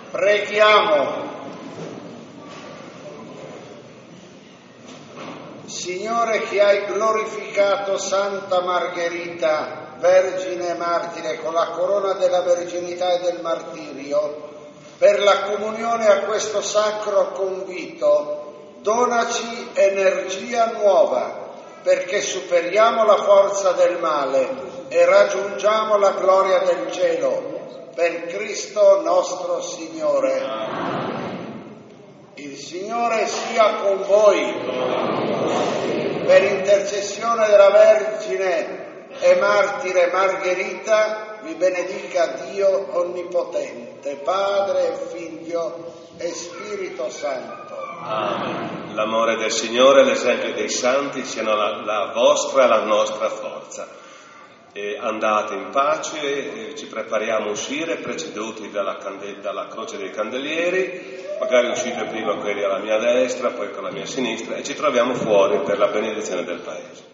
Preghiamo. Signore, che hai glorificato Santa Margherita, Vergine Martire, con la corona della verginità e del martirio, per la comunione a questo sacro convito, donaci energia nuova, perché superiamo la forza del male e raggiungiamo la gloria del cielo, per Cristo nostro Signore. Il Signore sia con voi. Per intercessione della Vergine e Martire Margherita, vi benedica Dio Onnipotente, Padre, Figlio e Spirito Santo. Amen. L'amore del Signore e l'esempio dei santi siano la vostra e la nostra forza. E andate in pace, ci prepariamo a uscire, preceduti dalla croce dei candelieri, magari uscite prima quelli alla mia destra, poi con la mia sinistra, e ci troviamo fuori per la benedizione del Paese.